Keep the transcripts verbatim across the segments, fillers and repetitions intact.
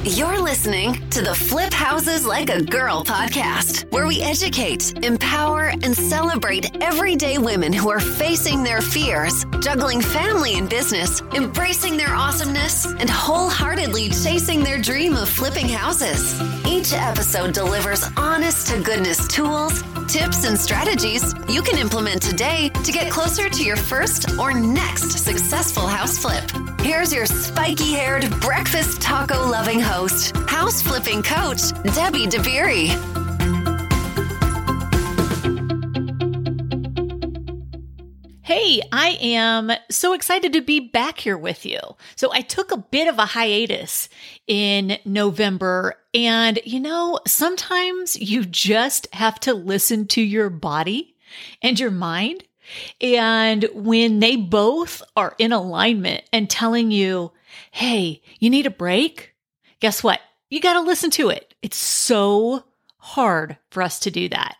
You're listening to the Flip Houses Like a Girl podcast, where we educate, empower, and celebrate everyday women who are facing their fears, juggling family and business, embracing their awesomeness, and wholeheartedly chasing their dream of flipping houses. Each episode delivers honest to goodness tools, tips, and strategies you can implement today to get closer to your first or next successful house flip. Here's your spiky-haired, breakfast taco-loving host, house flipping coach, Debbie DeBeery. Hey, I am so excited to be back here with you. So I took a bit of a hiatus in November, and you know, sometimes you just have to listen to your body and your mind. And when they both are in alignment and telling you, hey, you need a break, guess what? You got to listen to it. It's so hard for us to do that.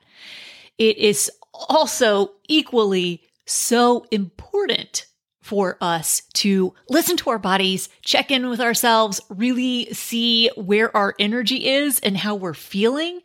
It is also equally so important for us to listen to our bodies, check in with ourselves, really see where our energy is and how we're feeling.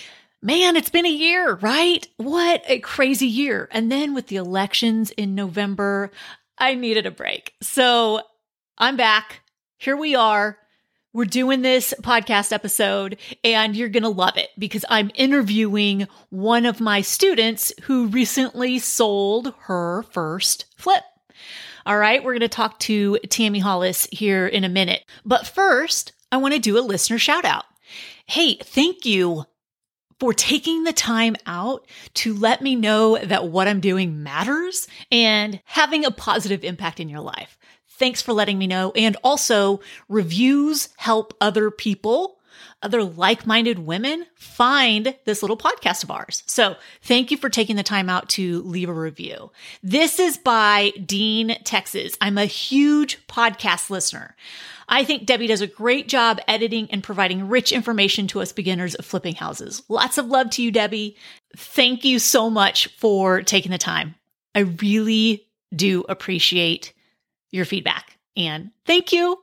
Man, it's been a year, right? What a crazy year. And then with the elections in November, I needed a break. So I'm back. Here we are. We're doing this podcast episode, and you're going to love it because I'm interviewing one of my students who recently sold her first flip. All right, we're going to talk to Tammy Hollis here in a minute. But first, I want to do a listener shout out. Hey, thank you for taking the time out to let me know that what I'm doing matters and having a positive impact in your life. Thanks for letting me know. And also, reviews help other people, other like-minded women, find this little podcast of ours. So thank you for taking the time out to leave a review. This is by Dean, Texas. I'm a huge podcast listener. I think Debbie does a great job editing and providing rich information to us beginners of flipping houses. Lots of love to you, Debbie. Thank you so much for taking the time. I really do appreciate your feedback, and thank you.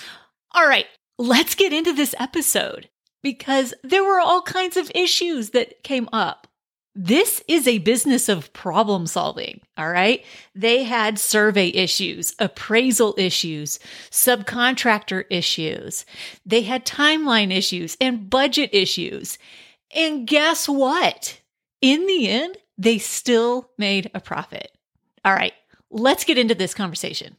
All right, let's get into this episode because there were all kinds of issues that came up. This is a business of problem solving, all right? They had survey issues, appraisal issues, subcontractor issues. They had timeline issues and budget issues. And guess what? In the end, they still made a profit. All right, let's get into this conversation.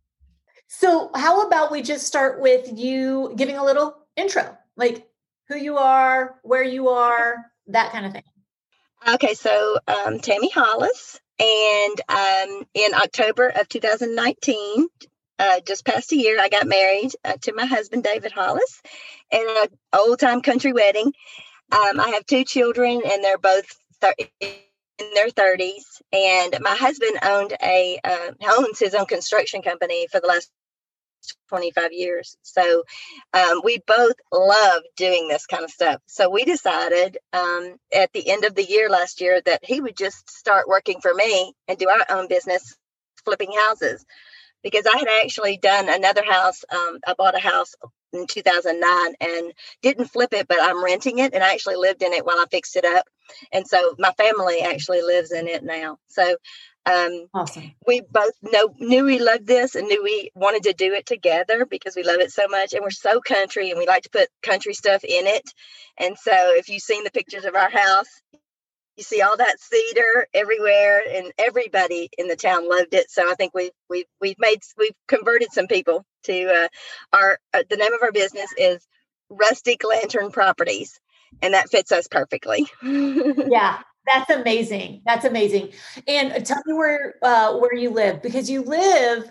So how about we just start with you giving a little intro, like who you are, where you are, that kind of thing. Okay, so um, Tammy Hollis, and um, in October of two thousand nineteen, uh, just past a year, I got married uh, to my husband, David Hollis, in an old-time country wedding. Um, I have two children, and they're both thir- in their thirties, and my husband owned a uh, owns his own construction company for the last twenty-five years. So um, we both love doing this kind of stuff. So we decided um, at the end of the year last year that he would just start working for me and do our own business flipping houses. Because I had actually done another house. Um, I bought a house in two thousand nine and didn't flip it, but I'm renting it. And I actually lived in it while I fixed it up. And so my family actually lives in it now. So Um, awesome. We both know, knew we loved this and knew we wanted to do it together because we love it so much. And we're so country and we like to put country stuff in it. And so if you've seen the pictures of our house, you see all that cedar everywhere and everybody in the town loved it. So I think we, we, we've made, we've converted some people to uh, our, uh, the name of our business is Rustic Lantern Properties. And that fits us perfectly. Yeah. That's amazing. That's amazing. And tell me where uh, where you live, because you live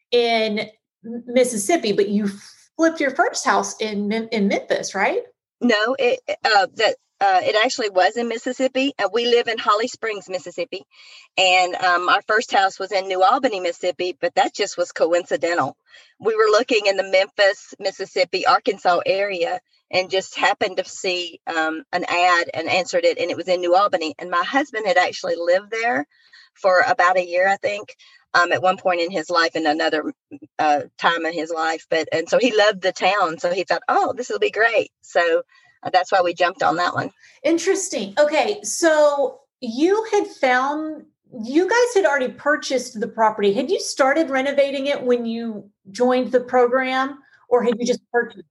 in Mississippi, but you flipped your first house in in Memphis, right? No, it uh, that uh, it actually was in Mississippi. Uh, we live in Holly Springs, Mississippi, and um, our first house was in New Albany, Mississippi. But that just was coincidental. We were looking in the Memphis, Mississippi, Arkansas area, and just happened to see um, an ad and answered it. And it was in New Albany. And my husband had actually lived there for about a year, I think, um, at one point in his life in another uh, time in his life. But, and so he loved the town. So he thought, oh, this will be great. So uh, that's why we jumped on that one. Interesting. Okay. So you had found, you guys had already purchased the property. Had you started renovating it when you joined the program, or had you just purchased?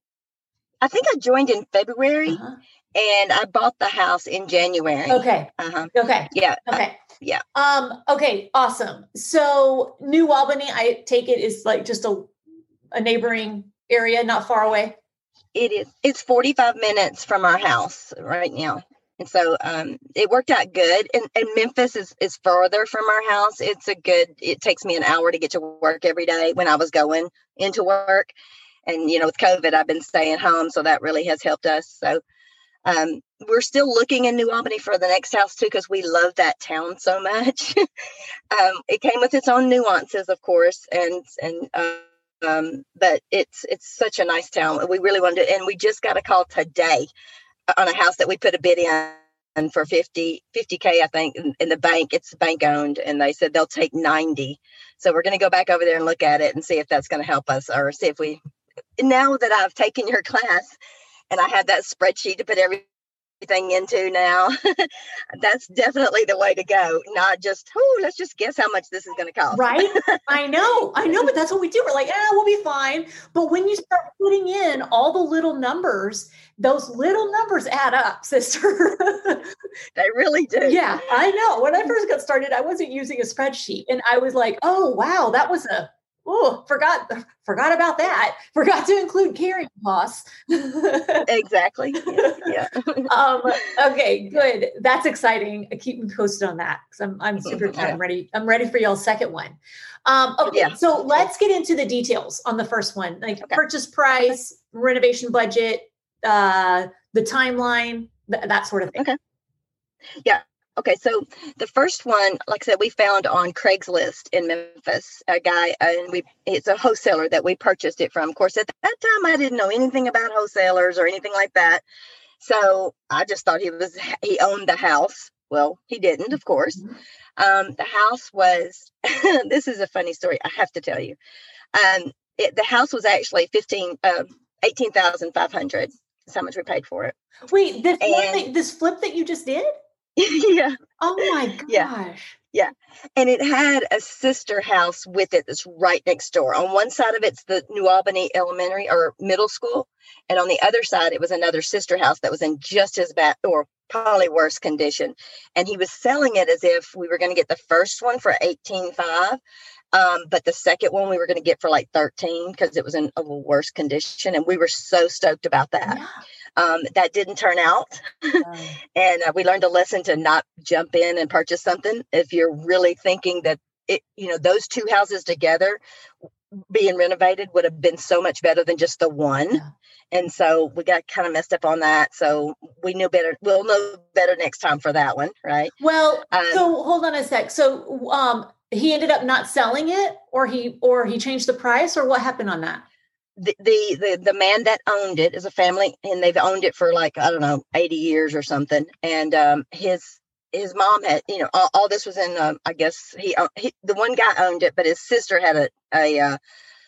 I think I joined in February. Uh-huh. And I bought the house in January. Okay. Uh-huh. Okay. Yeah. Okay. Uh, yeah. Um, okay. Awesome. So New Albany, I take it, is like just a, a neighboring area, not far away. It is. It's forty-five minutes from our house right now. And so um, it worked out good. And, and Memphis is, is further from our house. It's a good, it takes me an hour to get to work every day when I was going into work. And, you know, with COVID, I've been staying home. So that really has helped us. So Um, we're still looking in New Albany for the next house too, because we love that town so much. um, it came with its own nuances, of course, and and uh, um, but it's it's such a nice town. We really wanted to, and we just got a call today on a house that we put a bid in for fifty K, I think, in, in the bank. It's bank owned, and they said they'll take ninety. So we're going to go back over there and look at it and see if that's going to help us, or see if we. Now that I've taken your class. And I have that spreadsheet to put everything into now. That's definitely the way to go. Not just, oh, let's just guess how much this is going to cost. Right? I know. I know, but that's what we do. We're like, ah, we'll be fine. But when you start putting in all the little numbers, those little numbers add up, sister. They really do. Yeah, I know. When I first got started, I wasn't using a spreadsheet. And I was like, oh, wow, that was a, oh, forgot, forgot about that. Forgot to include carrying costs. Exactly. Yeah. yeah. um, okay, good. That's exciting. Keep me posted on that, because I'm I'm super excited. Yeah. I'm ready. I'm ready for y'all's second one. Um, okay, Yeah. so let's get into the details on the first one, like Okay. purchase price, renovation budget, uh, the timeline, th- that sort of thing. Okay. Yeah. Okay, so the first one, like I said, we found on Craigslist in Memphis, a guy, and we it's a wholesaler that we purchased it from. Of course, at that time, I didn't know anything about wholesalers or anything like that. So I just thought he was he owned the house. Well, he didn't, of course. Um, the house was, this is a funny story, I have to tell you. Um, it, the house was actually fifteen, uh, eighteen thousand five hundred. That's how much we paid for it. Wait, this And- one that, this flip that you just did? Yeah. Oh my gosh. Yeah. Yeah. And it had a sister house with it that's right next door. On one side of it's the New Albany Elementary or Middle School. And on the other side, it was another sister house that was in just as bad or probably worse condition. And he was selling it as if we were going to get the first one for eighteen five. Um, but the second one we were going to get for like thirteen because it was in a little worse condition. And we were so stoked about that. Yeah. Um, that didn't turn out. And uh, we learned a lesson to not jump in and purchase something if you're really thinking that it, you know, those two houses together being renovated would have been so much better than just the one. Yeah. And so we got kind of messed up on that. So we knew better. We'll know better next time for that one. Right. Well, Um, so hold on a sec. So um, he ended up not selling it, or he or he changed the price, or what happened on that? The, the the the man that owned it is a family, and they've owned it for like, I don't know, eighty years or something. And um, his his mom had, you know, all, all this was in, um, I guess he, uh, he, the one guy owned it, but his sister had a, a, uh,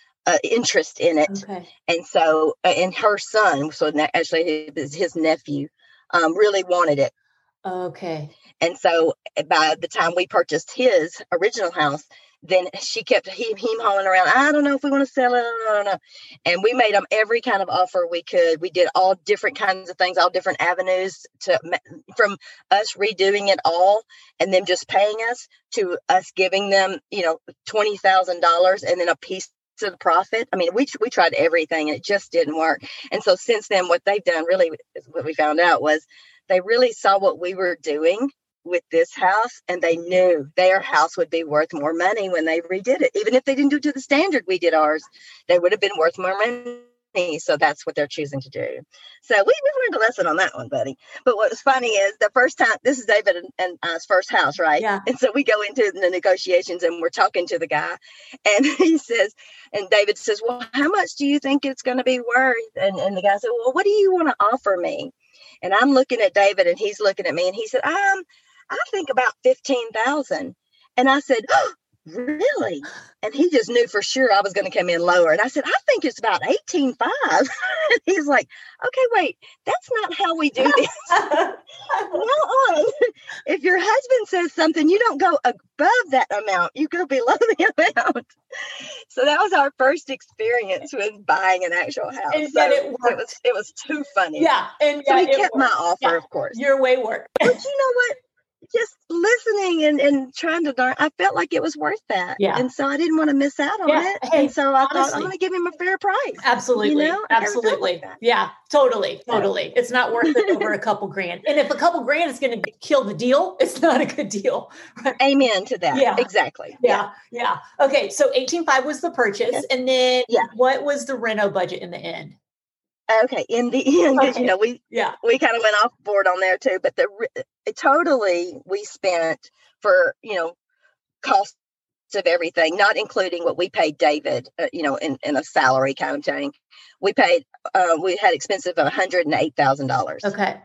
a interest in it. Okay. And so, uh, and her son, so na- actually his, his nephew, um, really wanted it. Okay. And so by the time we purchased his original house, then she kept he, him hauling around. I don't know if we want to sell it. I don't know. And we made them every kind of offer we could. We did all different kinds of things, all different avenues to from us redoing it all and them just paying us to us giving them, you know, twenty thousand dollars and then a piece of the profit. I mean, we we tried everything and it just didn't work. And so since then, what they've done really, what we found out was they really saw what we were doing with this house, and they knew their house would be worth more money when they redid it. Even if they didn't do it to the standard we did ours, they would have been worth more money. So that's what they're choosing to do. So we, we learned a lesson on that one, buddy. But what was funny is the first time, this is David and, and I's first house, right? Yeah. And so we go into the negotiations and we're talking to the guy, and he says, and David says, well, how much do you think it's going to be worth? And, and the guy said, well, what do you want to offer me? And I'm looking at David and he's looking at me, and he said, um, I think about fifteen thousand. And I said, oh, really? And he just knew for sure I was going to come in lower. And I said, I think it's about eighteen five. And he's like, okay, wait, that's not how we do this. Now on, if your husband says something, you don't go above that amount, you go below the amount. So that was our first experience with buying an actual house. And so yet it it worked. was it was too funny. Yeah. And so yeah, he it kept my worked. offer, Yeah. of course. Your way worked. But you know what? Just listening and, and trying to learn, I felt like it was worth that. Yeah. And so I didn't want to miss out on Yeah. it. Hey, and so I honestly. thought I'm going to give him a fair price. Absolutely. You know? I never felt Absolutely. like that. Yeah, totally. Totally. It's not worth it over a couple grand. And if a couple grand is going to kill the deal, it's not a good deal. Right? Amen to that. Yeah. Exactly. Yeah. Yeah. Okay. So eighteen five was the purchase. Yes. And then Yeah. what was the reno budget in the end? Okay. In the end, because, Okay. you know, we, Yeah. we kind of went off board on there too, but the re- totally we spent for, you know, costs of everything, not including what we paid David, uh, you know, in, in a salary kind of thing. We paid, uh, we had expenses of one hundred eight thousand dollars. Okay.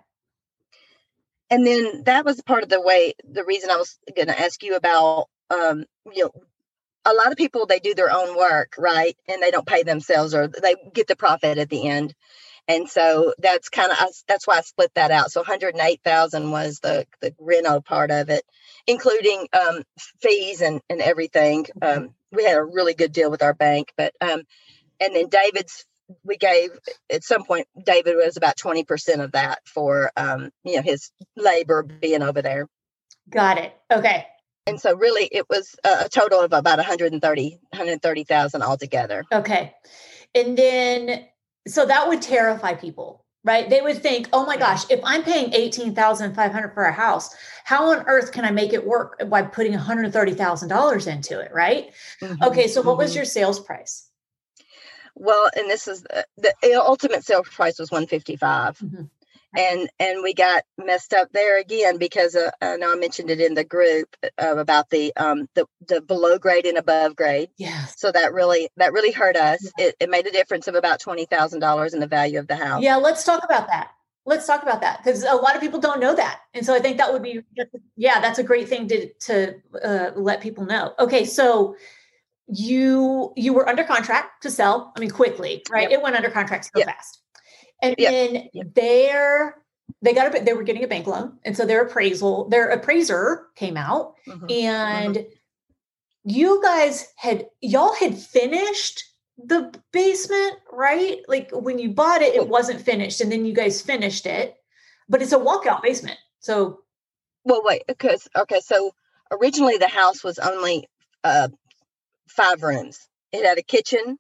And then that was part of the way, the reason I was going to ask you about, um, you know, a lot of people, they do their own work, right? And they don't pay themselves, or they get the profit at the end. And so that's kind of, that's why I split that out. So one hundred eight thousand was the, the reno part of it, including um, fees and, and everything. Um, we had a really good deal with our bank, but, um, and then David's, we gave at some point, David was about twenty percent of that for, um, you know, his labor being over there. Got it. Okay. And so really it was a total of about one hundred thirty, one hundred thirty thousand altogether. Okay. And then, so that would terrify people, right? They would think, oh my gosh, if I'm paying eighteen thousand five hundred dollars for a house, how on earth can I make it work by putting one hundred thirty thousand dollars into it, right? Mm-hmm. Okay. So what was Mm-hmm. your sales price? Well, and this is the, the ultimate sale price was one fifty-five. Mhm. And and we got messed up there again because uh, I know I mentioned it in the group uh, about the um the, the below grade and above grade. Yes. So that really that really hurt us. Yeah. It, it made a difference of about twenty thousand dollars in the value of the house. Yeah. Let's talk about that. Let's talk about that, because a lot of people don't know that. And so I think that would be, yeah, that's a great thing to, to uh, let people know. Okay. So you, you were under contract to sell. I mean, quickly, right? Yep. It went under contract so Yep. fast. And Yep. then Yep. their, they got a, they were getting a bank loan. And so their appraisal, their appraiser came out Mhm. and Mhm. you guys had, y'all had finished the basement, right? Like when you bought it, it wasn't finished, and then you guys finished it, but it's a walkout basement. So, Well, wait, because okay, so originally the house was only uh, five rooms. It had a kitchen,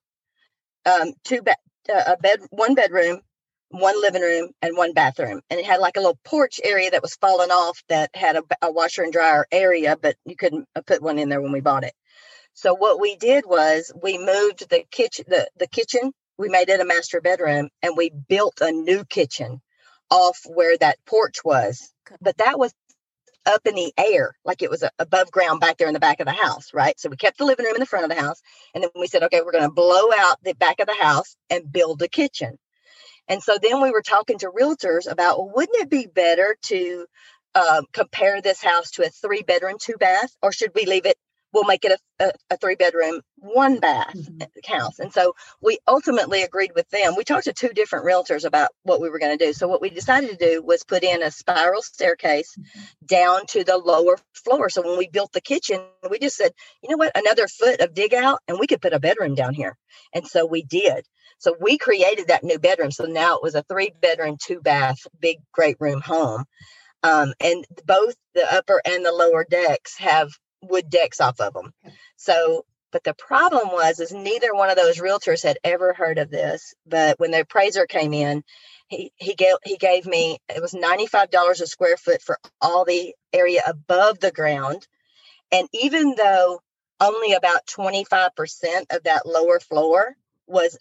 um, two bed, uh, a bed, one bedroom, one living room, and one bathroom, and it had like a little porch area that was falling off that had a, a washer and dryer area, but you couldn't uh, put one in there when we bought it. So what we did was we moved the kitchen, the, the kitchen, we made it a master bedroom, and we built a new kitchen off where that porch was. But that was up in the air, like it was a, above ground back there in the back of the house, right? So we kept the living room in the front of the house. And then we said, okay, we're going to blow out the back of the house and build a kitchen. And so then we were talking to realtors about, well, wouldn't it be better to uh, compare this house to a three bedroom, two bath, or should we leave it? We'll make it a, a, a three bedroom, one bath mm-hmm. house. And so we ultimately agreed with them. We talked to two different realtors about what we were going to do. So what we decided to do was put in a spiral staircase mm-hmm. down to the lower floor. So when we built the kitchen, we just said, you know what, another foot of dig out and we could put a bedroom down here. And so we did. So we created that new bedroom. So now it was a three bedroom, two bath, big, great room home. Um, and both the upper and the lower decks have wood decks off of them. So, but the problem was, is neither one of those realtors had ever heard of this. But when the appraiser came in, he, he gave, he gave me, it was ninety-five dollars a square foot for all the area above the ground. And even though only about twenty-five percent of that lower floor was,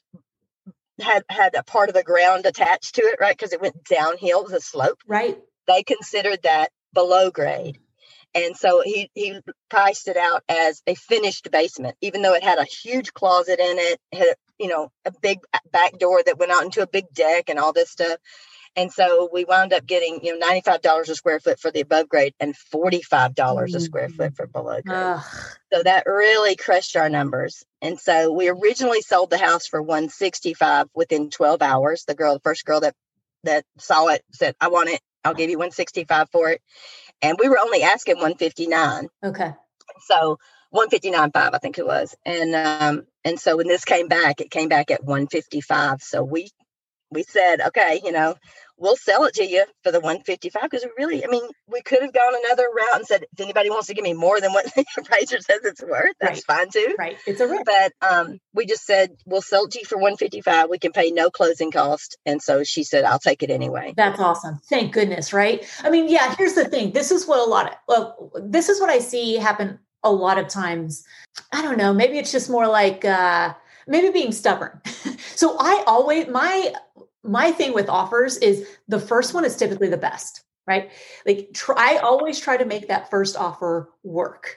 had, had a part of the ground attached to it, right? Because it went downhill, it was a slope. Right. They considered that below grade. And so he, he priced it out as a finished basement, even though it had a huge closet in it, had, you know, a big back door that went out into a big deck and all this stuff. And so we wound up getting, you know, ninety-five dollars a square foot for the above grade and forty-five dollars a square foot for below grade. Ugh. So that really crushed our numbers. And so we originally sold the house for one sixty-five within twelve hours. The girl, the first girl that, that saw it said, I want it. I'll give you one sixty-five for it. And we were only asking one fifty-nine. Okay. So one fifty-nine point five, I think it was. And, um, and so when this came back, it came back at one fifty-five. So we, we said, okay, you know, we'll sell it to you for the one fifty-five, because we really, I mean, we could have gone another route and said, if anybody wants to give me more than what the appraiser says it's worth, that's right. Fine too. Right. It's a risk. But um, we just said, we'll sell it to you for one fifty-five. We can pay no closing cost. And so she said, I'll take it anyway. That's awesome. Thank goodness. Right. I mean, yeah, here's the thing. This is what a lot of, well, this is what I see happen a lot of times. I don't know. Maybe it's just more like, uh, maybe being stubborn. So I always, my, my thing with offers is the first one is typically the best, right? Like try, I always try to make that first offer work.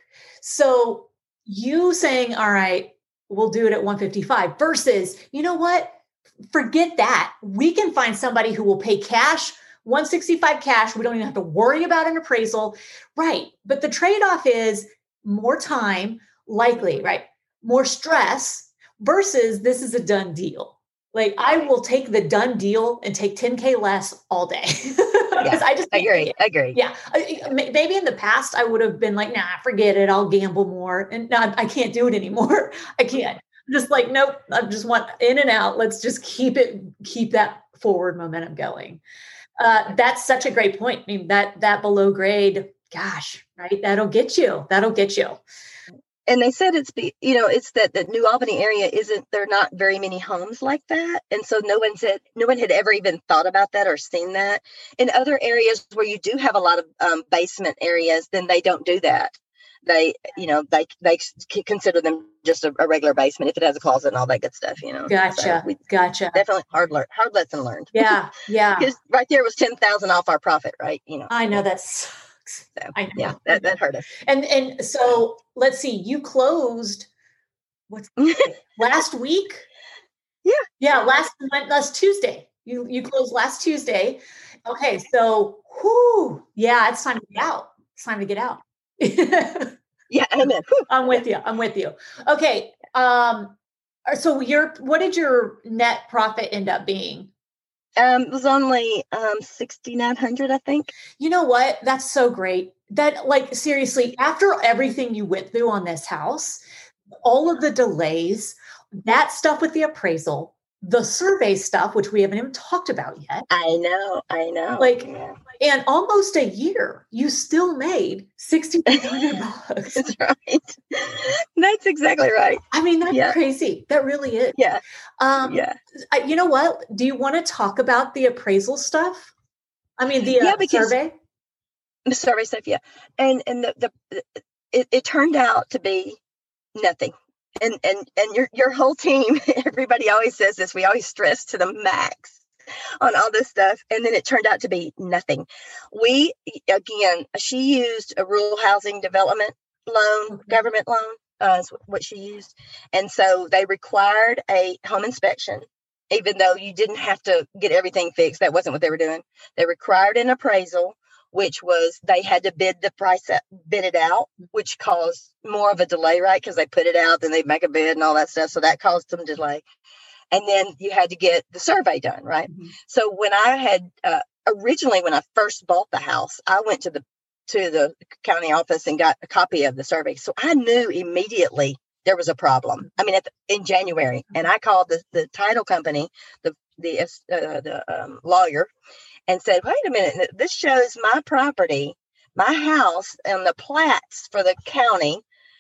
So you saying, all right, we'll do it at one fifty-five versus, you know what? Forget that. We can find somebody who will pay cash, one sixty-five cash. We don't even have to worry about an appraisal. Right. But the trade-off is more time, likely, right? More stress versus this is a done deal. Like I will take the done deal and take ten K less all day. Yeah, I just agree. Agree. Yeah. Maybe in the past I would have been like, nah, forget it. I'll gamble more. And now I can't do it anymore. I can't. I'm just like, nope, I just want in and out. Let's just keep it, keep that forward momentum going. Uh, that's such a great point. I mean, that, that below grade, gosh, right. That'll get you, that'll get you. And they said it's, you know, it's that the New Albany area isn't, there are not very many homes like that. And so no one said, no one had ever even thought about that or seen that. In other areas where you do have a lot of um, basement areas, then they don't do that. They, you know, they, they consider them just a, a regular basement if it has a closet and all that good stuff, you know. Gotcha. So we, gotcha. Definitely hard, learn, hard lesson learned. Yeah. Yeah. Because right there was ten thousand off our profit, right? You know, I know that's, So, I know. Yeah, that, that hurt us. And and so let's see, you closed what's last week? Yeah. Yeah, last last Tuesday. You you closed last Tuesday. Okay, so whoo, yeah, it's time to get out. It's time to get out. Yeah, amen. I'm with you. I'm with you. Okay. Um, so your what did your net profit end up being? Um, it was only um sixty-nine hundred, I think. You know what? That's so great. That like seriously, after everything you went through on this house, all of the delays, that stuff with the appraisal, the survey stuff, which we haven't even talked about yet. I know, I know. Like, yeah. And almost a year, you still made sixty-five hundred bucks. That's right. That's exactly right. I mean, that's yeah. crazy. That really is. Yeah. Um, yeah. I, you know what? Do you want to talk about the appraisal stuff? I mean, the yeah, uh, because survey? The survey stuff, yeah. And and the, the it, it turned out to be nothing. And and and your your whole team, everybody always says this. We always stress to the max on all this stuff. And then it turned out to be nothing. We, again, she used a rural housing development loan, okay. government loan, uh, is what she used. And so they required a home inspection, even though you didn't have to get everything fixed. That wasn't what they were doing. They required an appraisal, which was they had to bid the price, up, bid it out, which caused more of a delay, right? Because they put it out, then they make a bid and all that stuff. So that caused some delay. And then you had to get the survey done, right? Mm-hmm. So when I had, uh, originally when I first bought the house, I went to the to the county office and got a copy of the survey. So I knew immediately there was a problem. I mean, at the, in January, and I called the, the title company, the the, uh, the um, lawyer, and said, wait a minute, this shows my property, my house, and the plats for the county,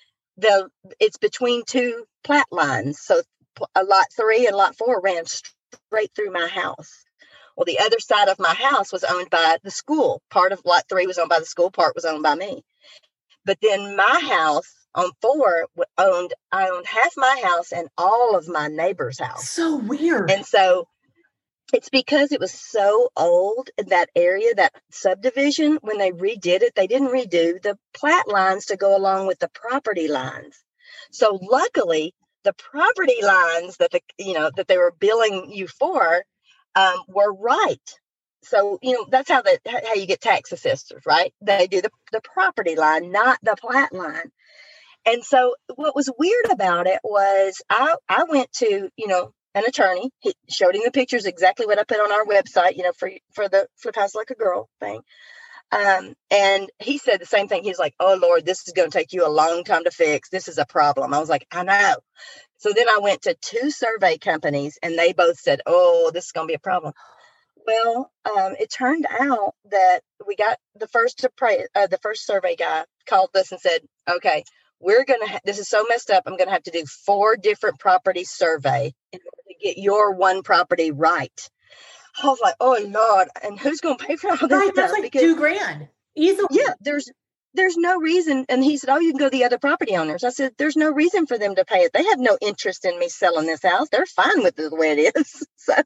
the it's between two plat lines. So a lot three and lot four ran straight through my house. Well, the other side of my house was owned by the school. Part of lot three was owned by the school, part was owned by me. But then my house on four owned, I owned half my house and all of my neighbor's house. So weird. And so it's because it was so old in that area, that subdivision, when they redid it, they didn't redo the plat lines to go along with the property lines. So luckily, the property lines that the, you know, that they were billing you for um, were right. so, you know, that's how the how you get tax assessors, right? They do the, the property line, not the plat line. And so what was weird about it was I, I went to, you know, an attorney. He showed him the pictures, exactly what I put on our website, you know, for for the Flip House Like a Girl thing. Um, and he said the same thing. He's like, oh, Lord, this is going to take you a long time to fix. This is a problem. I was like, I know. So then I went to two survey companies and they both said, oh, this is going to be a problem. Well, um, it turned out that we got the first to pray, uh, the first survey guy called us and said, okay, we're going to, ha- this is so messed up. I'm going to have to do four different property survey in order to get your one property right. I was like, oh Lord, and who's going to pay for all this Right, stuff? that's like Because, two grand easily. yeah, there's, there's no reason. And he said, oh, you can go to the other property owners. I said, there's no reason for them to pay it. They have no interest in me selling this house. They're fine with it the way it is. so,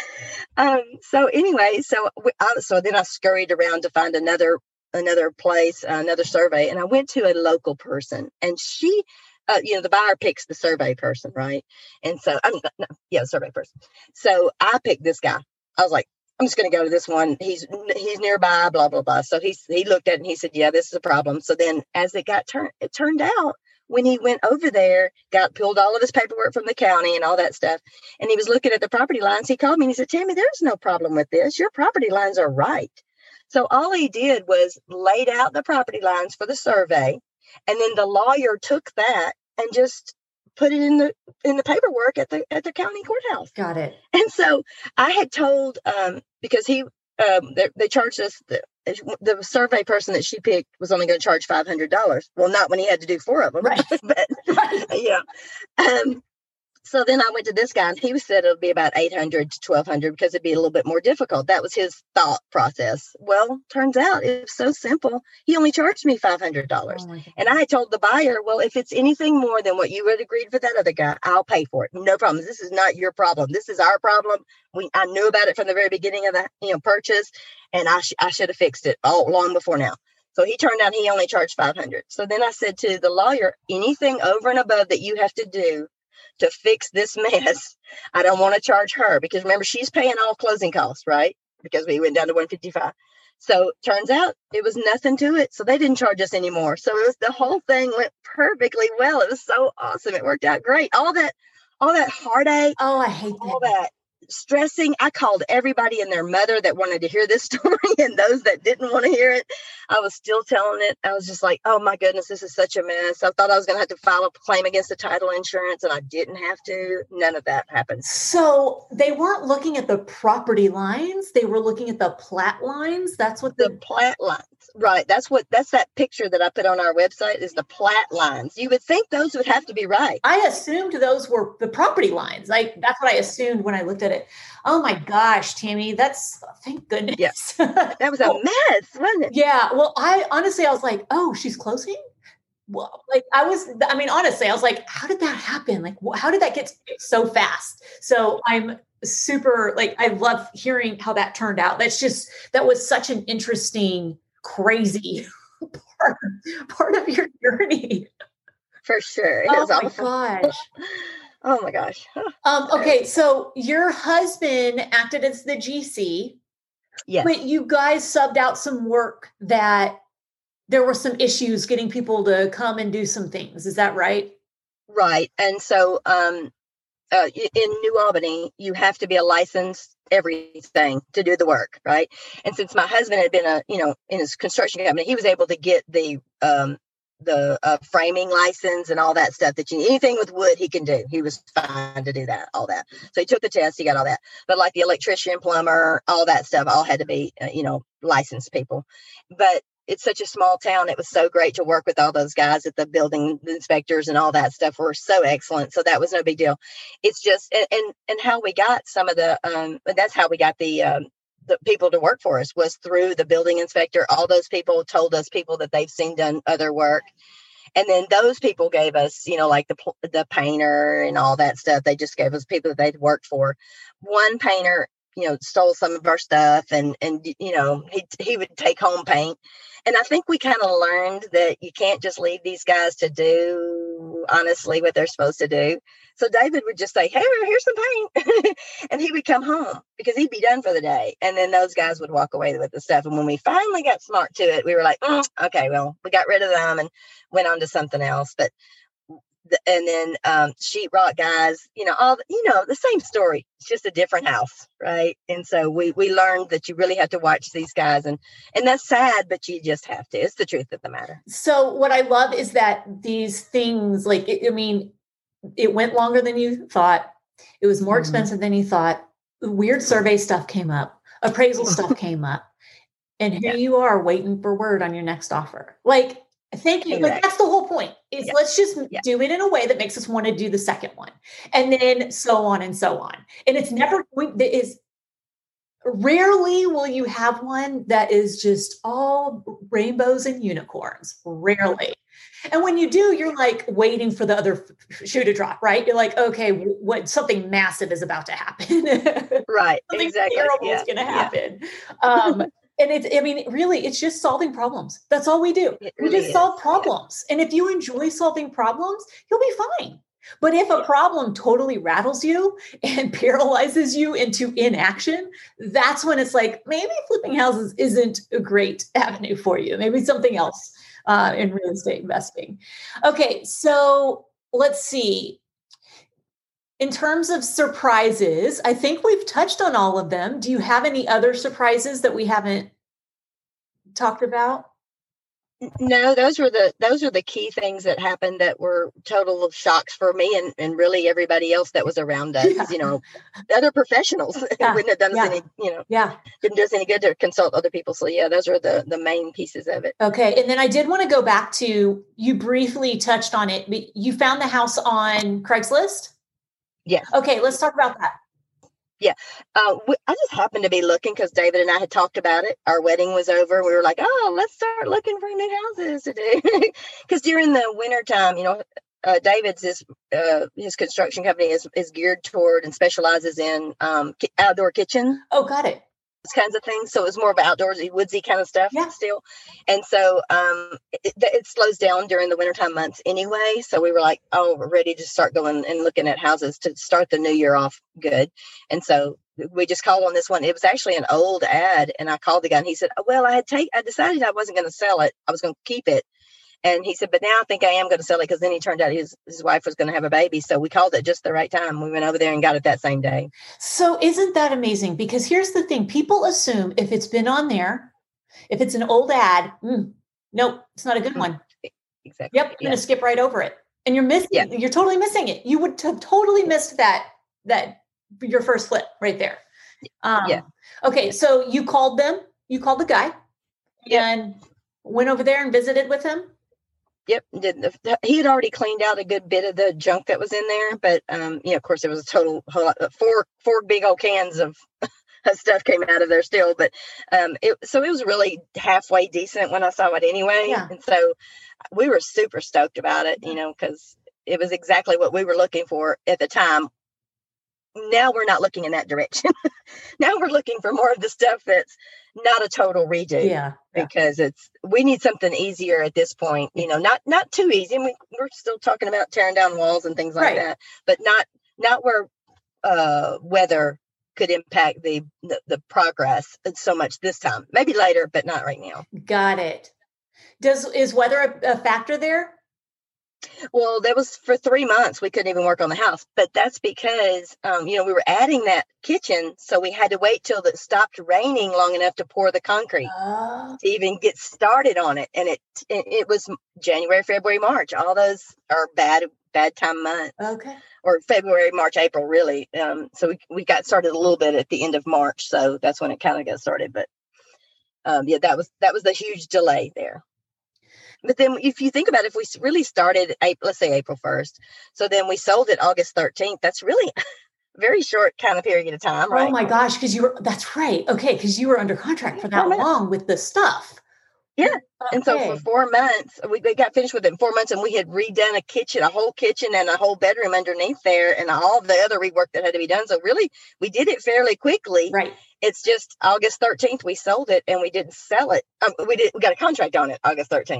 um, so anyway, so, we, I, so then I scurried around to find another another place, uh, another survey. And I went to a local person and she, uh, you know, the buyer picks the survey person, right? And so, I'm no, yeah, survey person. So I picked this guy. I was like, I'm just going to go to this one. He's, he's nearby, blah, blah, blah. So he, he looked at it and he said, yeah, this is a problem. So then as it got turned, it turned out when he went over there, got pulled all of his paperwork from the county and all that stuff. And he was looking at the property lines. He called me and he said, Tammy, there's no problem with this. Your property lines are right. So all he did was laid out the property lines for the survey. And then the lawyer took that and just put it in the in the paperwork at the at the county courthouse. Got it. And so I had told, um, because he, um, they, they charged us, the, the survey person that she picked was only going to charge five hundred dollars. Well, not when he had to do four of them. Right. but, Right. yeah. Um, So then I went to this guy and he said it would be about eight hundred to twelve hundred because it'd be a little bit more difficult. That was his thought process. Well, turns out it was so simple. He only charged me five hundred dollars. Oh and I had told the buyer, well, if it's anything more than what you had agreed for that other guy, I'll pay for it. No problem. This is not your problem. This is our problem. We I knew about it from the very beginning of the you know purchase, and I, sh- I should have fixed it all long before now. So he turned out he only charged five hundred. So then I said to the lawyer, anything over and above that you have to do to fix this mess, I don't want to charge her, because remember, she's paying all closing costs, right? Because we went down to one fifty-five. So turns out it was nothing to it. So they didn't charge us anymore. So it was, the whole thing went perfectly well. It was so awesome. It worked out great. All that, all that heartache, Oh, I hate all that. that stressing. I called everybody and their mother that wanted to hear this story, and those that didn't want to hear it, I was still telling it. I was just like, oh my goodness, this is such a mess. I thought I was going to have to file a claim against the title insurance, and I didn't have to. None of that happened. So they weren't looking at the property lines. They were looking at the plat lines. That's what The the, plat lines, right? That's what, that's that picture that I put on our website is the plat lines. You would think those would have to be right. I assumed those were the property lines. Like that's what I assumed when I looked at it. Oh my gosh, Tammy, that's thank goodness. Yes. That was a mess, wasn't it? Yeah. Well, I honestly, I was like, oh, she's closing. Well, like I was, I mean, honestly, I was like, how did that happen? Like, wh- how did that get fixed so fast? So I'm super, like, I love hearing how that turned out. That's just, that was such an interesting, crazy part, part of your journey. For sure. It Oh was my awesome. gosh. Oh my gosh. Um, okay. So your husband acted as the G C, Yes. but you guys subbed out some work that there were some issues getting people to come and do some things. Is that right? Right. And so um, uh, in New Albany, you have to be a licensed everything to do the work. Right. And since my husband had been a, you know, in his construction company, he was able to get the um, the uh, framing license and all that stuff that you anything with wood he can do. He was fine to do that, all that. So he took the test, he got all that. But like the electrician, plumber, all that stuff, all had to be, uh, you know, licensed people. But it's such a small town. It was so great to work with all those guys at the building inspectors and all that stuff were so excellent. So that was no big deal. It's just, and, and, and how we got some of the, um, that's how we got the, um, the people to work for us was through the building inspector. All those people told us people that they've seen done other work. And then those people gave us, you know, like the the painter and all that stuff. They just gave us people that they'd worked for. One painter, you know, stole some of our stuff and, and you know, he he would take home paint. And I think we kind of learned that you can't just leave these guys to do honestly what they're supposed to do. So David would just say, hey, here's some paint. And he would come home because he'd be done for the day. And then those guys would walk away with the stuff. And when we finally got smart to it, we were like, mm, okay, well, we got rid of them and went on to something else. But and then um, sheetrock guys, you know, all, you know, the same story. It's just a different house, right? And so we we learned that you really have to watch these guys. And, and that's sad, but you just have to. It's the truth of the matter. So what I love is that these things, like, I mean, it went longer than you thought. It was more mm-hmm. expensive than you thought. Weird survey stuff came up. Appraisal stuff came up. And here yeah. you are waiting for word on your next offer. Like, thank you. Exactly. Like, that's the whole point is yeah. let's just yeah. do it in a way that makes us want to do the second one. And then so on and so on. And it's never going that is rarely will you have one that is just all rainbows and unicorns. Rarely. And when you do, you're like waiting for the other shoe to drop, right? You're like, okay, what something massive is about to happen. Right. Something exactly. terrible yeah. is going to happen. Yeah. Um, and it's, I mean, really, it's just solving problems. That's all we do. It really we just is. solve problems. Yeah. And if you enjoy solving problems, you'll be fine. But if a problem totally rattles you and paralyzes you into inaction, that's when it's like, maybe flipping houses isn't a great avenue for you. Maybe something else uh, in real estate investing. Okay, so let's see. In terms of surprises, I think we've touched on all of them. Do you have any other surprises that we haven't talked about? No, those were the those are the key things that happened that were total shocks for me and, and really everybody else that was around us. Yeah. You know, other professionals yeah. wouldn't have done yeah. us any, you know, yeah, didn't do us any good to consult other people. So yeah, those were the the main pieces of it. Okay, and then I did want to go back to, you briefly touched on it, but you found the house on Craigslist? Yes. Okay, let's talk about that. Yeah. Uh, we, I just happened to be looking because David and I had talked about it. Our wedding was over. We were like, oh, let's start looking for new houses to do. Because during the wintertime, you know, uh, David's is, uh, his construction company is, is geared toward and specializes in um, ki- outdoor kitchen. Oh, got it. Those kinds of things. So it was more of outdoorsy, woodsy kind of stuff yeah. still. And so um, it, it slows down during the wintertime months anyway. So we were like, oh, we're ready to start going and looking at houses to start the new year off good. And so we just called on this one. It was actually an old ad. And I called the guy and he said, oh, well, I had take, I decided I wasn't going to sell it. I was going to keep it. And he said, but now I think I am going to sell it, because then he turned out his, his wife was going to have a baby. So we called it just the right time. We went over there and got it that same day. So isn't that amazing? Because here's the thing. People assume if it's been on there, if it's an old ad, mm, nope, it's not a good one. Exactly. Yep. You're yeah. going to skip right over it. And you're missing, yeah. you're totally missing it. You would have totally missed that, that your first flip right there. Um, yeah. Okay. So you called them, you called the guy yep. and went over there and visited with him. Yep. Did he had already cleaned out a good bit of the junk that was in there, but um, yeah, of course, it was a total whole lot, four four big old cans of, of stuff came out of there still. But um, it so it was really halfway decent when I saw it anyway, yeah. and so we were super stoked about it, you know, because it was exactly what we were looking for at the time. Now we're not looking in that direction. Now we're looking for more of the stuff that's not a total redo. Yeah, yeah. Because it's, we need something easier at this point, you know, not, not too easy. I mean, we're still talking about tearing down walls and things like right. that, but not, not where uh, weather could impact the, the, the progress so much this time. Maybe later, but not right now. Got it. Does, is weather a, a factor there? Well, that was for three months. We couldn't even work on the house, but that's because, um, you know, we were adding that kitchen. So we had to wait till it stopped raining long enough to pour the concrete oh. to even get started on it. And it, it, it was January, February, March. All those are bad, bad time months. Okay. Or February, March, April, really. Um, so we, we got started a little bit at the end of March. So that's when it kind of got started. But um, yeah, that was, that was the huge delay there. But then if you think about it, if we really started, let's say April first, so then we sold it August thirteenth, that's really a very short kind of period of time, right? Oh my gosh, because you were, that's right. Okay, because you were under contract for that long with the stuff. Yeah. Okay. And so for four months, we, we got finished with it in four months and we had redone a kitchen, a whole kitchen and a whole bedroom underneath there and all the other rework that had to be done. So really, we did it fairly quickly. Right. It's just August thirteenth, we sold it and we didn't sell it. Um, we did. We got a contract on it August thirteenth.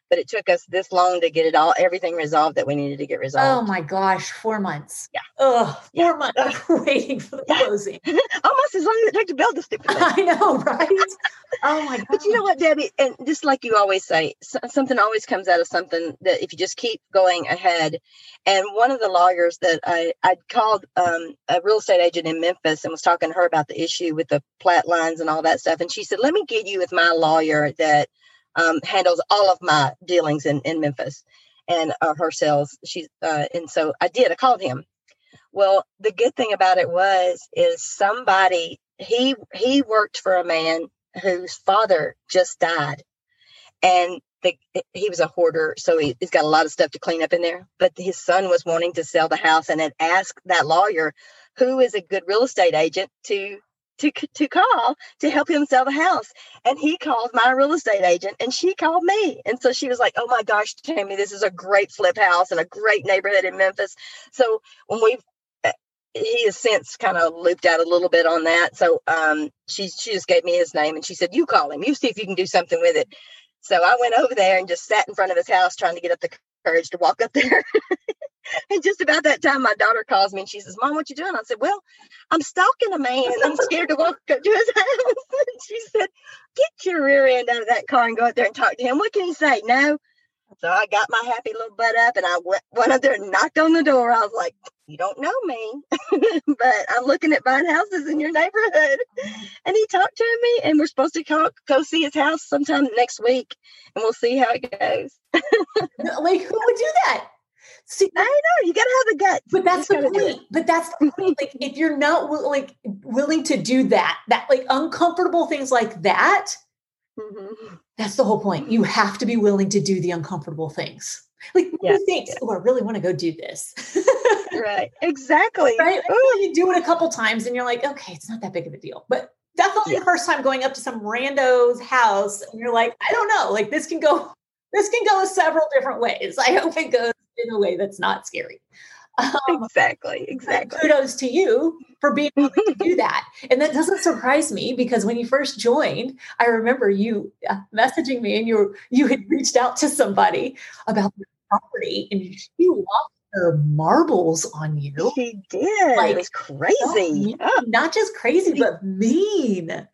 but it took us this long to get it all, everything resolved that we needed to get Oh resolved. my gosh, four months. Yeah. Oh, four Yeah. months of waiting for the Yeah. closing. Almost as long as it took to build the stupid thing. I know, right? Oh my God. But you know what, Debbie, and just like you always say, so- something always comes out of something that if you just keep going ahead. And one of the lawyers that I I'd called um, a real estate agent in Memphis and was talking to her about the issue with the plat lines and all that stuff. And she said, let me get you with my lawyer that um, handles all of my dealings in, in Memphis and uh, her sales. She's uh, and so I did. I called him. Well, the good thing about it was, is somebody, he he worked for a man whose father just died, and the, he was a hoarder, so he, he's got a lot of stuff to clean up in there. But his son was wanting to sell the house and had asked that lawyer, who is a good real estate agent, to to to call to help him sell the house. And he called my real estate agent, and she called me. And so she was like, oh my gosh, Tammy, this is a great flip house and a great neighborhood in Memphis. So when we he has since kind of looped out a little bit on that. So um, she she just gave me his name, and she said, you call him. You see if you can do something with it. So I went over there and just sat in front of his house trying to get up the courage to walk up there. And just about that time, my daughter calls me and she says, Mom, what you doing? I said, well, I'm stalking a man. I'm scared to walk up to his house. And she said, get your rear end out of that car and go out there and talk to him. What can he say? No. So I got my happy little butt up and I went, went up there and knocked on the door. I was like, you don't know me, but I'm looking at buying houses in your neighborhood. And he talked to me, and we're supposed to go, go see his house sometime next week, and we'll see how it goes. Like, who would do that? See, I know, you got to have the guts. but that's You the gotta do point. But that's the point. Like, if you're not wi- like willing to do that, that like uncomfortable things like that, mm-hmm. that's the whole point. You have to be willing to do the uncomfortable things. Like, who Yeah. thinks, oh, I really want to go do this? Right, exactly. Right? Like, Ooh. you do it a couple times and you're like, okay, it's not that big of a deal. But definitely Yeah. the first time going up to some rando's house and you're like, I don't know, like this can go, this can go several different ways. I hope it goes in a way that's not scary. Um, Exactly, exactly. kudos to you for being willing to do that. And that doesn't surprise me, because when you first joined, I remember you uh, messaging me, and you you had reached out to somebody about the property, and she lost her marbles on you. She did. Like, it was So crazy. mean. Oh, Not just crazy, but mean.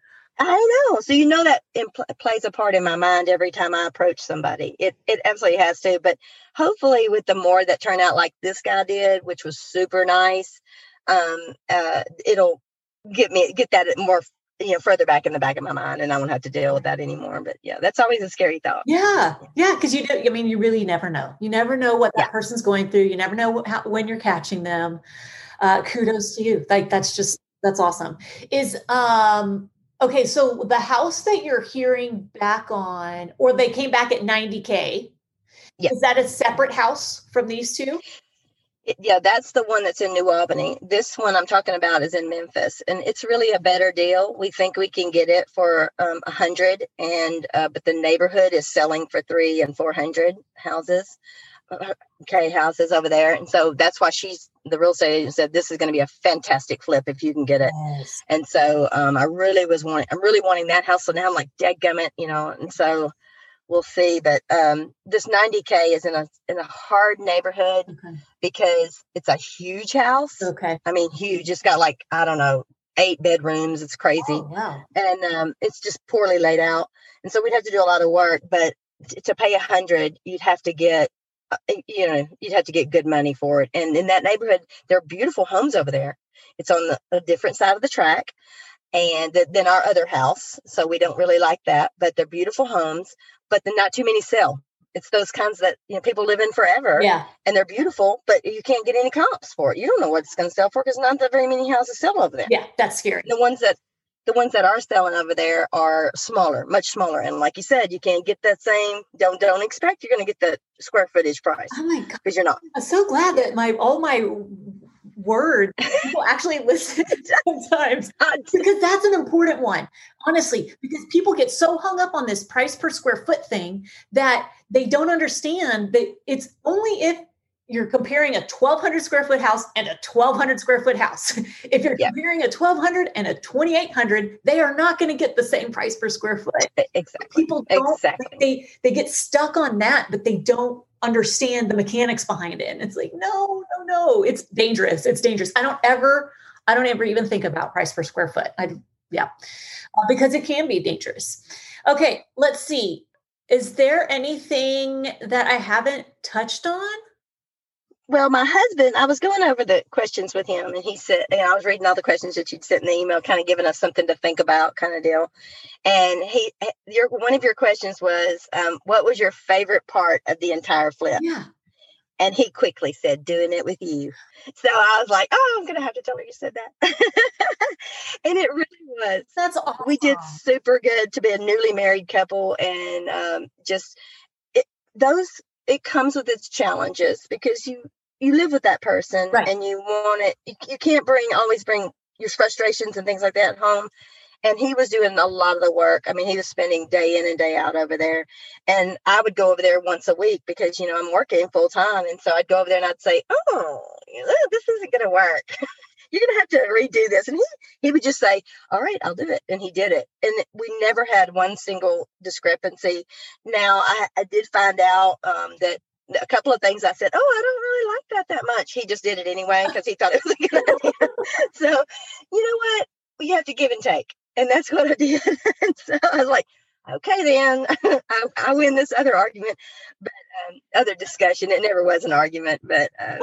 I know. So you know that impl- plays a part in my mind every time I approach somebody. It it absolutely has to. But hopefully, with the more that turn out like this guy did, which was super nice, um, uh, it'll get me get that more, you know, further back in the back of my mind, and I won't have to deal with that anymore. But yeah, that's always a scary thought. Yeah. Yeah. Because you do, I mean, you really never know. You never know what that Yeah. person's going through. You never know how, when you're catching them. Uh, kudos to you. Like, that's just, that's awesome. Is, um, okay. So the house that you're hearing back on, or they came back at ninety K. Yeah. Is that a separate house from these two? It- yeah, that's the one that's in New Albany. This one I'm talking about is in Memphis, and it's really a better deal. We think we can get it for um, a hundred, and uh, but the neighborhood is selling for three and four hundred houses, uh, K houses over there, and so that's why she's the real estate agent said this is going to be a fantastic flip if you can get it. Yes. And so um, I really was wanting, I'm really wanting that house. So now I'm like, dadgummit, you know, and so we'll see. But um, this ninety K is in a in a hard neighborhood Okay. because it's a huge house. Okay. I mean, huge. It's got like, I don't know, eight bedrooms. It's crazy. Oh, wow. And um, it's just poorly laid out. And so we'd have to do a lot of work. But t- to pay a hundred, you'd have to get, uh, you know, you'd have to get good money for it. And in that neighborhood, there are beautiful homes over there. It's on the, a different side of the track. And th- than our other house. So we don't really like that, but they're beautiful homes, but then not too many sell. It's those kinds that, you know, people live in forever. Yeah. And they're beautiful, but you can't get any comps for it. You don't know what it's going to sell for because not that very many houses sell over there. Yeah. That's scary. The ones that the ones that are selling over there are smaller, much smaller. And like you said, you can't get that same, don't don't expect you're going to get the square footage price Oh my God. because you're not. I'm so glad that my, all my words, people actually listen sometimes, because that's an important one, honestly, because people get so hung up on this price per square foot thing that they don't understand that it's only if you're comparing a twelve hundred square foot house and a twelve hundred square foot house. If you're Yeah. comparing a twelve hundred and a twenty-eight hundred, they are not going to get the same price per square foot. Exactly. People don't, Exactly. they, they get stuck on that, but they don't understand the mechanics behind it. And it's like, no, no, no, it's dangerous. It's dangerous. I don't ever, I don't ever even think about price per square foot. I, yeah, uh, because it can be dangerous. Okay. Let's see. Is there anything that I haven't touched on? Well, my husband, I was going over the questions with him, and he said, and I was reading all the questions that you'd sent in the email, kind of giving us something to think about, kind of deal. And he, your one of your questions was, um, what was your favorite part of the entire flip? Yeah. And he quickly said, doing it with you. So I was like, oh, I'm going to have to tell her you said that. And it really was. That's awesome. We did super good to be a newly married couple, and um, just it, those. It comes with its challenges because you you live with that person, right. and you want it. You, you can't bring always bring your frustrations and things like that home. And he was doing a lot of the work. I mean, he was spending day in and day out over there. And I would go over there once a week because, you know, I'm working full time. And so I'd go over there and I'd say, oh, this isn't going to work. You're going to have to redo this. And he, he would just say, all right, I'll do it. And he did it. And we never had one single discrepancy. Now, I, I did find out um, that a couple of things I said, oh, I don't really like that that much. He just did it anyway because he thought it was a good idea. So, you know what? We have to give and take. And that's what I did. And so I was like, okay, then I, I win this other argument, but um, other discussion. It never was an argument, but um,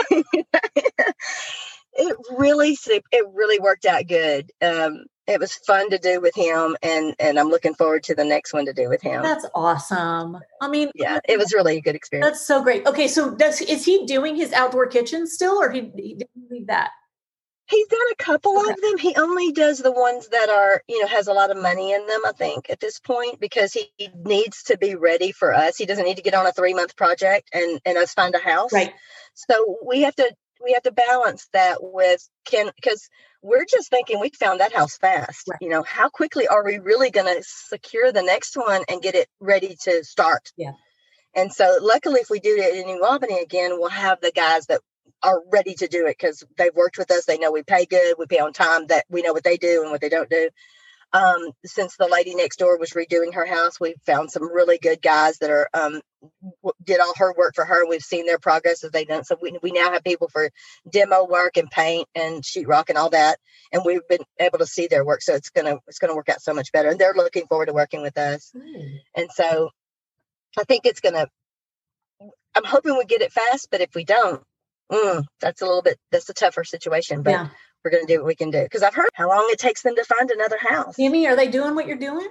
it really, it really worked out good. Um, it was fun to do with him, and and I'm looking forward to the next one to do with him. That's awesome. I mean, yeah, it was really a good experience. That's so great. Okay, so does is he doing his outdoor kitchen still, or he, he didn't leave that? He's done a couple Okay. of them. He only does the ones that are, you know, has a lot of money in them, I think, at this point, because he needs to be ready for us. He doesn't need to get on a three month project and, and us find a house. Right. So we have to, we have to balance that with can, because we're just thinking we found that house fast. Right. You know, how quickly are we really going to secure the next one and get it ready to start? Yeah. And so luckily, if we do it in New Albany again, we'll have the guys that are ready to do it because they've worked with us. They know we pay good, we pay on time, that we know what they do and what they don't do. Um, since the lady next door was redoing her house, we found some really good guys that are um, w- did all her work for her. We've seen their progress as they've done. So we, we now have people for demo work and paint and sheetrock and all that. And we've been able to see their work. So it's gonna it's gonna work out so much better. And they're looking forward to working with us. Mm. And so I think it's gonna. I'm hoping we get it fast, but if we don't, Mm, that's a little bit, that's a tougher situation, but Yeah. we're going to do what we can do. Because I've heard how long it takes them to find another house. Amy, are they doing what you're doing?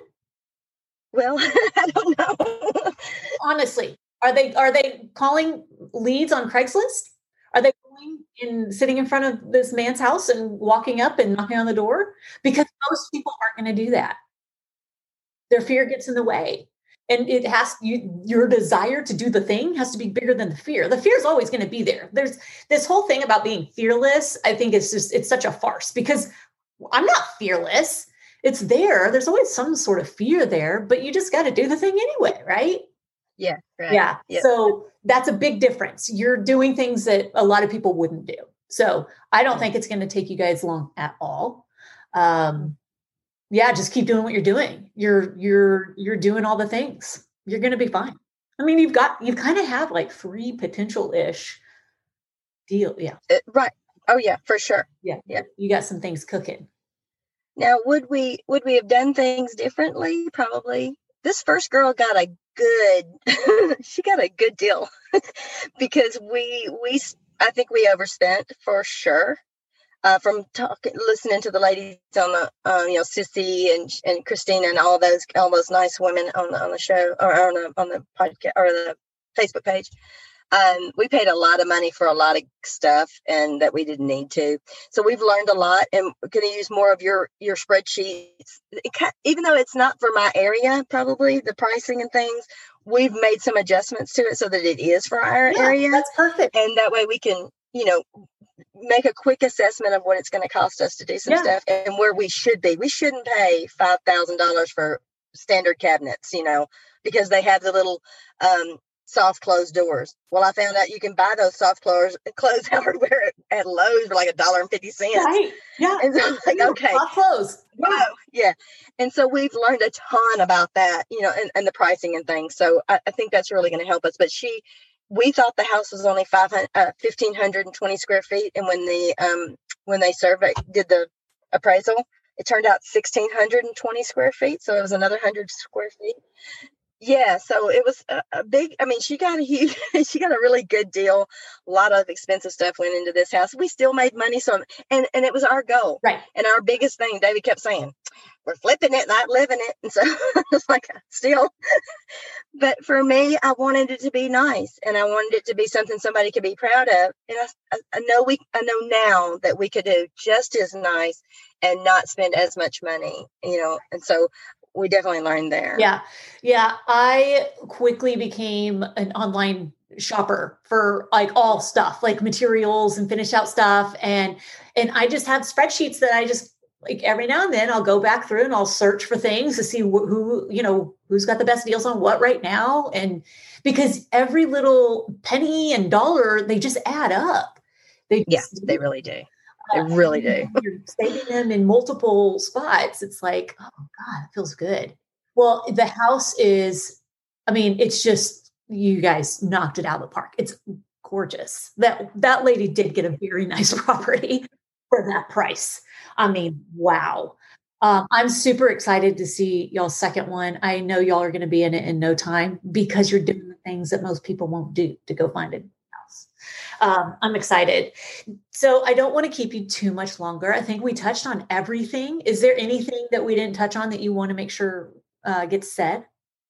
Well, I don't know. Honestly, are they are they calling leads on Craigslist? Are they going and sitting in front of this man's house and walking up and knocking on the door? Because most people aren't going to do that. Their fear gets in the way. And it has you, your desire to do the thing has to be bigger than the fear. The fear is always going to be there. There's this whole thing about being fearless. I think it's just, it's such a farce because I'm not fearless. It's there. There's always some sort of fear there, but you just got to do the thing anyway. Right. Yeah. Right. Yeah. Yep. So that's a big difference. You're doing things that a lot of people wouldn't do. So I don't think it's going to take you guys long at all. Um, Yeah, just keep doing what you're doing. You're you're you're doing all the things. You're going to be fine. I mean, you've got you kind of have like three potential-ish deal. Yeah. Uh, right. Oh yeah, for sure. Yeah. Yeah. You got some things cooking. Now, would we would we have done things differently? Probably. This first girl got a good. She got a good deal because we we I think we overspent for sure. Uh, from talking, listening to the ladies on the, um, you know, Sissy and and Christina and all those all those nice women on the on the show or on the on the podcast or the Facebook page, um, we paid a lot of money for a lot of stuff and that we didn't need to. So we've learned a lot, and we're going to use more of your your spreadsheets. It can, even though it's not for my area, probably the pricing and things, we've made some adjustments to it so that it is for our Yeah, area, that's perfect. and that way we can, you know, make a quick assessment of what it's going to cost us to do some Yeah. stuff and where we should be. We shouldn't pay five thousand dollars for standard cabinets, you know, because they have the little, um, soft close doors. Well, I found out you can buy those soft close close hardware at, at Lowe's for like a dollar and fifty cents. Right. Yeah. And so I'm like, okay. Soft close. Yeah. Oh, yeah. And so we've learned a ton about that, you know, and, and the pricing and things. So I, I think that's really going to help us. But she, we thought the house was only five hundred, uh, fifteen twenty square feet. And when the, um, when they surveyed, did the appraisal, it turned out one thousand six hundred twenty square feet. So it was another one hundred square feet. Yeah, so it was a, a big, I mean, she got a huge, she got a really good deal. A lot of expensive stuff went into this house. We still made money. So, and, and it was our goal. Right. And our biggest thing, David kept saying, we're flipping it, not living it. And so it's like, still, but for me, I wanted it to be nice and I wanted it to be something somebody could be proud of. And I, I, I know we, I know now that we could do just as nice and not spend as much money, you know, and so we definitely learned there. Yeah. Yeah. I quickly became an online shopper for like all stuff, like materials and finish out stuff. And, and I just have spreadsheets that I just like every now and then I'll go back through and I'll search for things to see wh- who, you know, who's got the best deals on what right now. And because every little penny and dollar, they just add up. They Yeah, just, they really do. They really do. You're saving them in multiple spots. It's like, oh God, it feels good. Well, the house is, I mean, it's just, you guys knocked it out of the park. It's gorgeous. That, that lady did get a very nice property for that price. I mean, wow. Um, I'm super excited to see y'all's second one. I know y'all are going to be in it in no time because you're doing the things that most people won't do to go find a house. Um, I'm excited. So I don't want to keep you too much longer. I think we touched on everything. Is there anything that we didn't touch on that you want to make sure uh, gets said?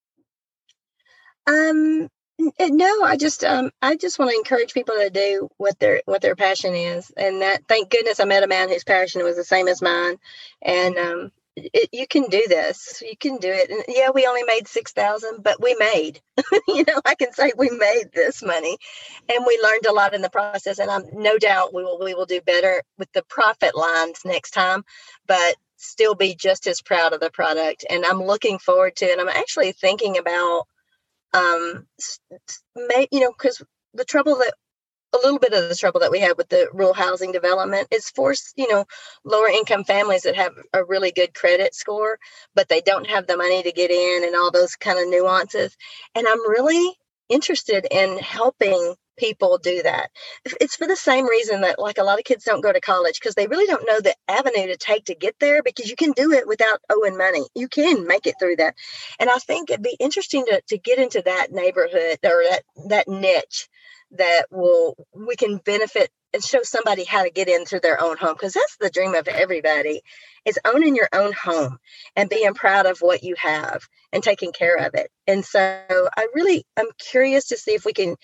Um, no, I just, um, I just want to encourage people to do what their, what their passion is. And that, thank goodness I met a man whose passion was the same as mine. And, um, it, you can do this, you can do it. And yeah, we only made six thousand, but we made, you know, I can say we made this money and we learned a lot in the process. And I'm no doubt we will, we will do better with the profit lines next time, but still be just as proud of the product. And I'm looking forward to it. I'm actually thinking about, um, may, you know, because the trouble that a little bit of the trouble that we have with the rural housing development is for, you know, lower income families that have a really good credit score, but they don't have the money to get in and all those kind of nuances. And I'm really interested in helping people do that. It's for the same reason that like a lot of kids don't go to college because they really don't know the avenue to take to get there, because you can do it without owing money. You can make it through that. And I think it'd be interesting to, to get into that neighborhood or that, that niche that will, we can benefit and show somebody how to get in through their own home. Because that's the dream of everybody, is owning your own home and being proud of what you have and taking care of it. And so I really, I'm curious to see if we can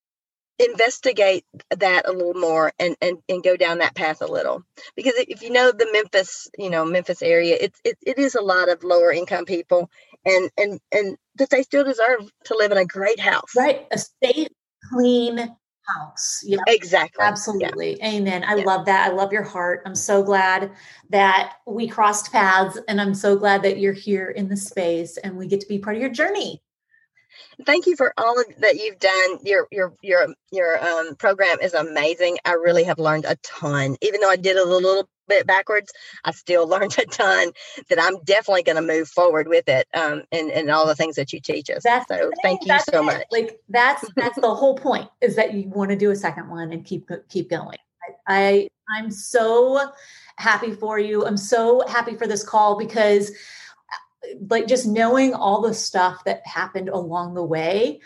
investigate that a little more and, and, and go down that path a little, because if you know the Memphis, you know, Memphis area, it's, it, it is a lot of lower income people and, and, and that they still deserve to live in a great house. Right. A safe, clean house. Yeah, exactly. Absolutely. Yeah. Amen. I yeah. love that. I love your heart. I'm so glad that we crossed paths, and I'm so glad that you're here in the space and we get to be part of your journey. Thank you for all of that you've done. Your your your your um, program is amazing. I really have learned a ton. Even though I did it a little bit backwards, I still learned a ton that I'm definitely going to move forward with it. Um, and and all the things that you teach us. That's so thank you so it. much. Like that's that's the whole point, is that you want to do a second one and keep keep going. I, I I'm so happy for you. I'm so happy for this call, because like just knowing all the stuff that happened along the way.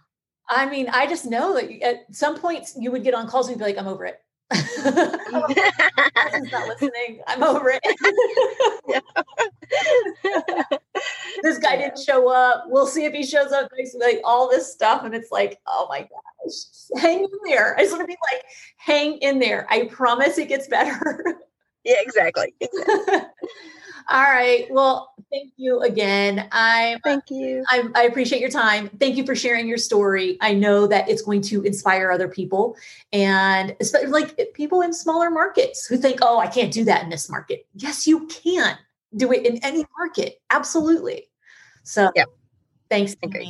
I mean, I just know that at some points you would get on calls and be like, I'm over it. He's not listening. I'm over it. This guy didn't show up. We'll see if he shows up. Like all this stuff. And it's like, oh my gosh, hang in there. I just want to be like, hang in there. I promise it gets better. Yeah, exactly. exactly. All right. Well, thank you again. I thank you. I, I appreciate your time. Thank you for sharing your story. I know that it's going to inspire other people, and especially like people in smaller markets who think, "Oh, I can't do that in this market." Yes, you can do it in any market. Absolutely. So, yep. Thanks, Amy.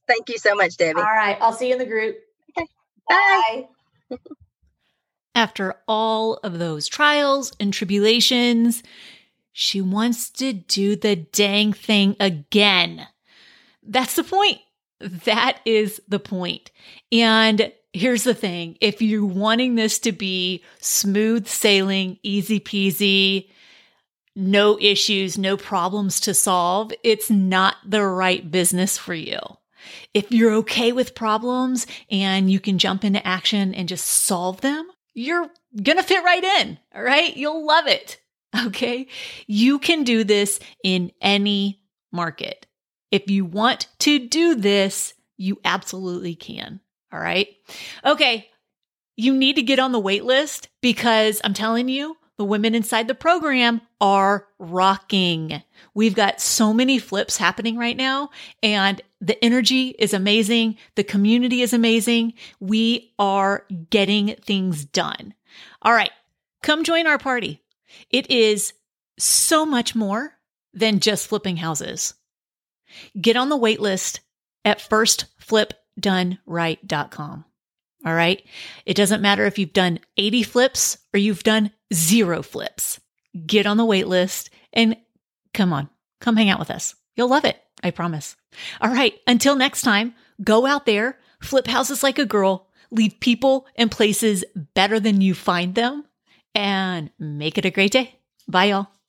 Thank you so much, Debbie. All right. I'll see you in the group. Okay. Bye. Bye. After all of those trials and tribulations, she wants to do the dang thing again. That's the point. That is the point. And here's the thing. If you're wanting this to be smooth sailing, easy peasy, no issues, no problems to solve, it's not the right business for you. If you're okay with problems and you can jump into action and just solve them, you're going to fit right in. All right. You'll love it. Okay. You can do this in any market. If you want to do this, you absolutely can. All right. Okay. You need to get on the wait list because I'm telling you, the women inside the program are rocking. We've got so many flips happening right now, and the energy is amazing. The community is amazing. We are getting things done. All right. Come join our party. It is so much more than just flipping houses. Get on the wait list at first flip done right dot com. All right. It doesn't matter if you've done eighty flips or you've done zero flips. Get on the wait list and come on, come hang out with us. You'll love it. I promise. All right. Until next time, go out there, flip houses like a girl, leave people and places better than you find them, and make it a great day. Bye, y'all.